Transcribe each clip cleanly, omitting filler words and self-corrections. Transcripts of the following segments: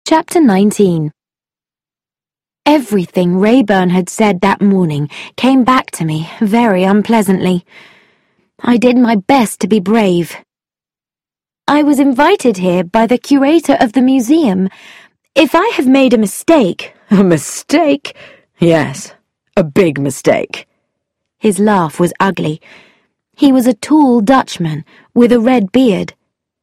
Chapter 19. Everything Rayburn had said that morning came back to me very unpleasantly. I did my best to be brave. I was invited here by the curator of the museum. If I have made a mistake— A mistake? Yes, a big mistake. His laugh was ugly. He was a tall Dutchman with a red beard.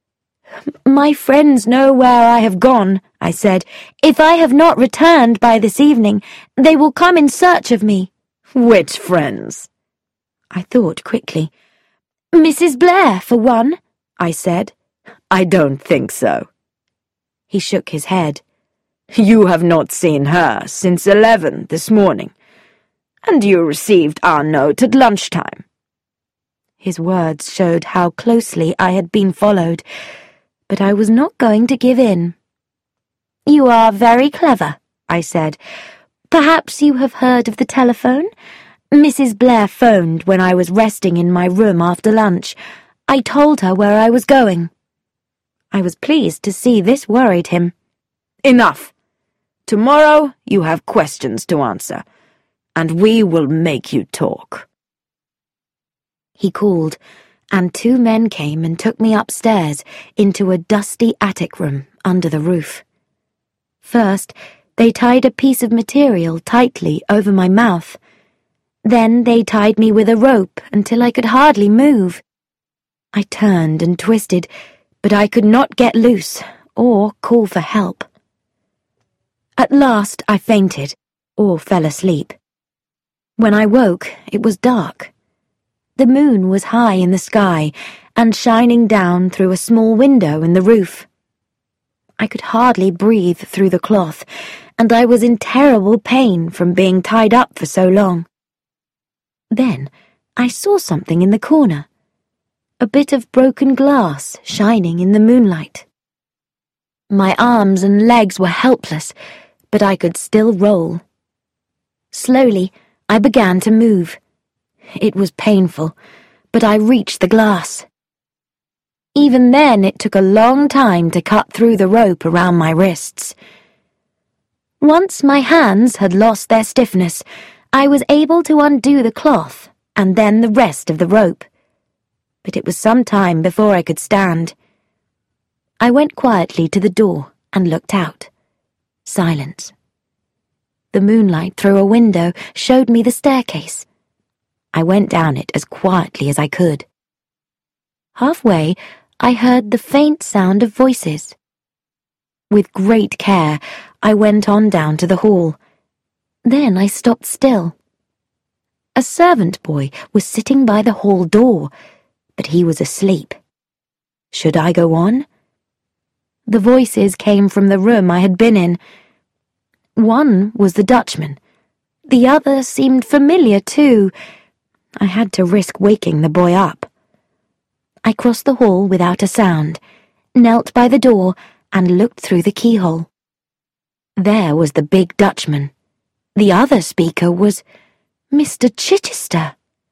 "My friends know where I have gone," I said. "If I have not returned by this evening, they will come in search of me." Which friends? I thought quickly. "Mrs. Blair, for one," I said. I don't think so. He shook his head. You have not seen her since 11 this morning, and you received our note at lunchtime. His words showed how closely I had been followed, but I was not going to give in. "You are very clever," I said. "Perhaps you have heard of the telephone? Mrs. Blair phoned when I was resting in my room after lunch. I told her where I was going." I was pleased to see this worried him. Enough. Tomorrow you have questions to answer, and we will make you talk. He called, and 2 men came and took me upstairs into a dusty attic room under the roof. First, they tied a piece of material tightly over my mouth. Then they tied me with a rope until I could hardly move. I turned and twisted, but I could not get loose or call for help. At last I fainted or fell asleep. When I woke, it was dark. The moon was high in the sky and shining down through a small window in the roof. I could hardly breathe through the cloth, and I was in terrible pain from being tied up for so long. Then I saw something in the corner, a bit of broken glass shining in the moonlight. My arms and legs were helpless, but I could still roll. Slowly, I began to move. It was painful, but I reached the glass. Even then, it took a long time to cut through the rope around my wrists. Once my hands had lost their stiffness, I was able to undo the cloth and then the rest of the rope. But it was some time before I could stand. I went quietly to the door and looked out. Silence. The moonlight through a window showed me the staircase. I went down it as quietly as I could. Halfway, I heard the faint sound of voices. With great care, I went on down to the hall. Then I stopped still. A servant boy was sitting by the hall door, but he was asleep. Should I go on? The voices came from the room I had been in. One was the Dutchman. The other seemed familiar, too. I had to risk waking the boy up. I crossed the hall without a sound, knelt by the door, and looked through the keyhole. There was the big Dutchman. The other speaker was Mr. Chichester.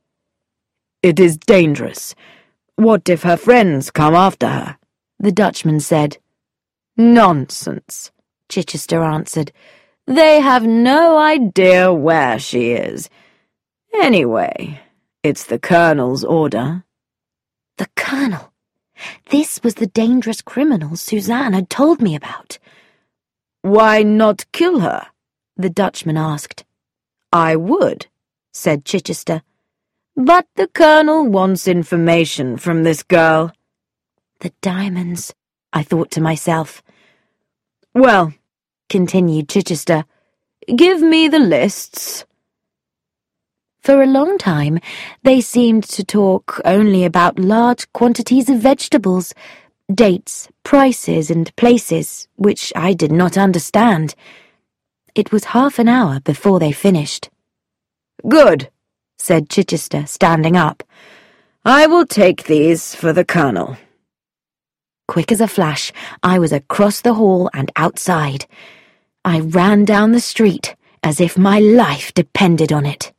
It is dangerous. What if her friends come after her? The Dutchman said. Nonsense, Chichester answered. They have no idea where she is. Anyway, it's the Colonel's order. The Colonel? This was the dangerous criminal Suzanne had told me about. Why not kill her? The Dutchman asked. I would, said Chichester. But the Colonel wants information from this girl. The diamonds, I thought to myself. Well, continued Chichester, give me the lists. For a long time, they seemed to talk only about large quantities of vegetables, dates, prices, and places, which I did not understand. It was half an hour before they finished. Good, said Chichester, standing up. I will take these for the Colonel. Quick as a flash, I was across the hall and outside. I ran down the street as if my life depended on it.